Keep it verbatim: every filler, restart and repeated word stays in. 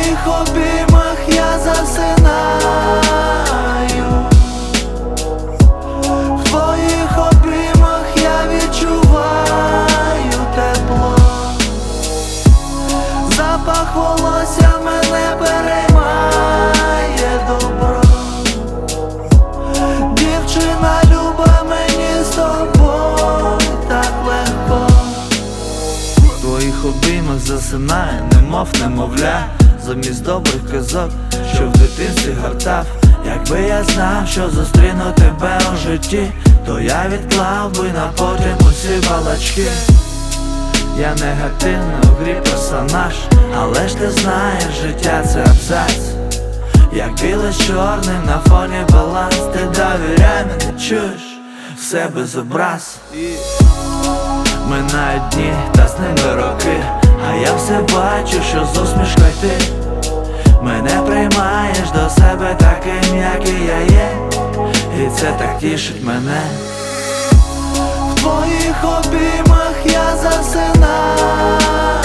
твоїх обіймах я засинаю, в твоїх обіймах я відчуваю тепло, запах волосся мене переймає добро. Дівчина люба, мені з тобою так легко. В твоїх обіймах засинаю, немов немовля, замість добрих казок, що в дитинстві гортав. Якби я знав, що зустріну тебе у житті, то я відклав би на потім усі балачки. Я негативний у грі персонаж, але ж ти знаєш, життя це абзац. Як біле з чорним на фоні баланс. Ти довіряй мені, чуєш, все без образ. Минають дні, та з ними роки, а я все бачу, що з усмішкою ти мене приймаєш до себе таким, який я є, і це так тішить мене. В твоїх обіймах я засинаю,